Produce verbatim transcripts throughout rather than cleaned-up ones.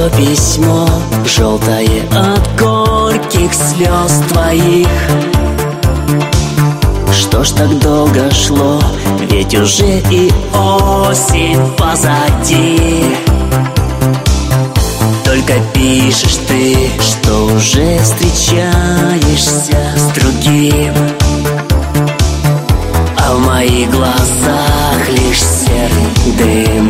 Твое письмо, желтое от горьких слез твоих. Что ж так долго шло, ведь уже и осень позади. Только пишешь ты, что уже встречаешься с другим, а в моих глазах лишь серый дым.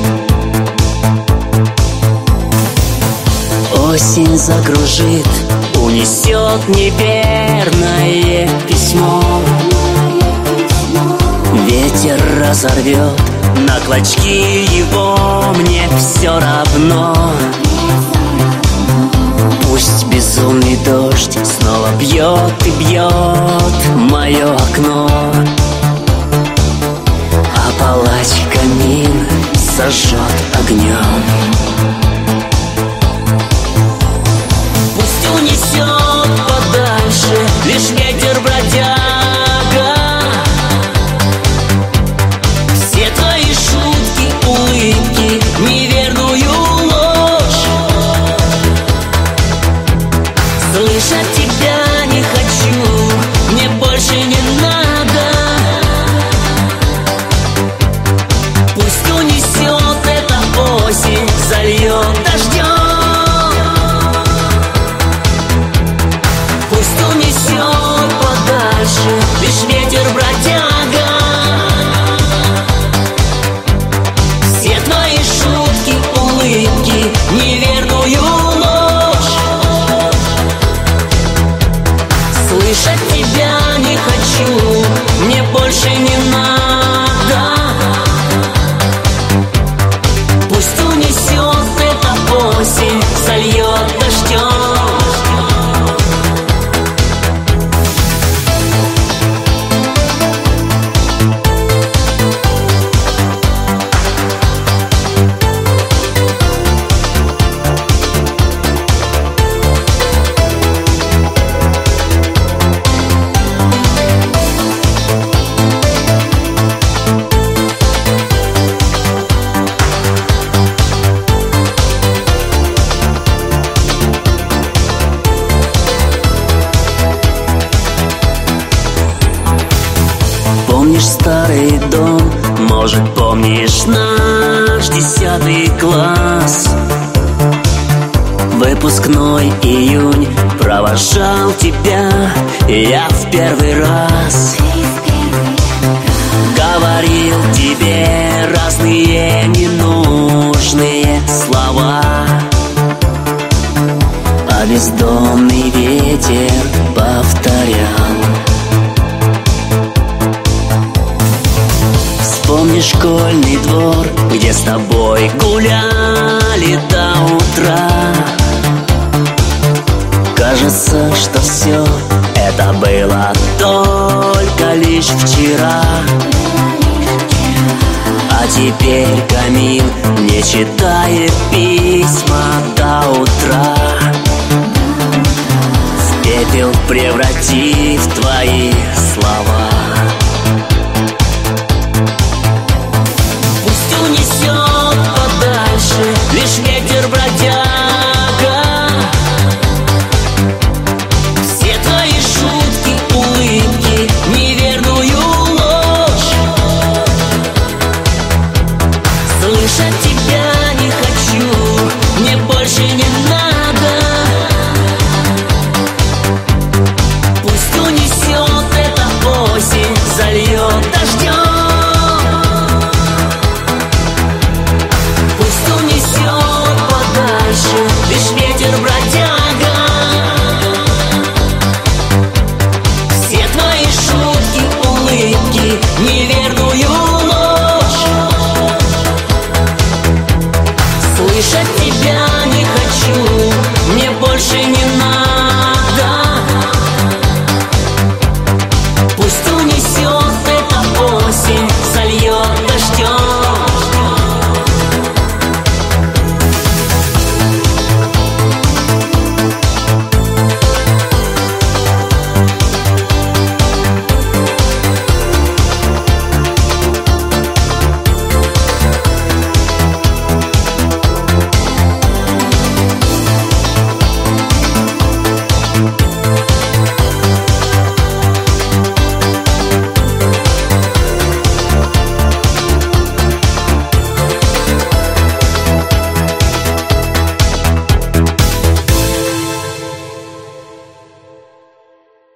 Осень закружит, унесет неверное письмо. Ветер разорвет на клочки его, мне все равно. Пусть безумный дождь снова бьет и бьет мое окно, а палач камин сожжет огнем. Пусть унесет подальше лишь ветер бродяга все твои шутки, улыбки, неверную ложь. Слышать тебя не хочу, мне больше не надо. Пусть унесет эта осень, зальет дождем. Пусть унесет подальше лишь ветер бродяга все твои шутки, улыбки, неверную ложь. Слышать тебя не хочу, мне больше не надо. Пусть унесет эта осень, зальет дождем. Помнишь старый дом, может, помнишь наш десятый класс? Выпускной июнь, провожал тебя я в первый раз. Говорил тебе разные ненужные слова, а бездомный ветер повторял. Вспомни школьный двор, где с тобой гуляли до утра. Кажется, что все это было только лишь вчера. А теперь камин не читает письма до утра, в пепел превратив твои слова.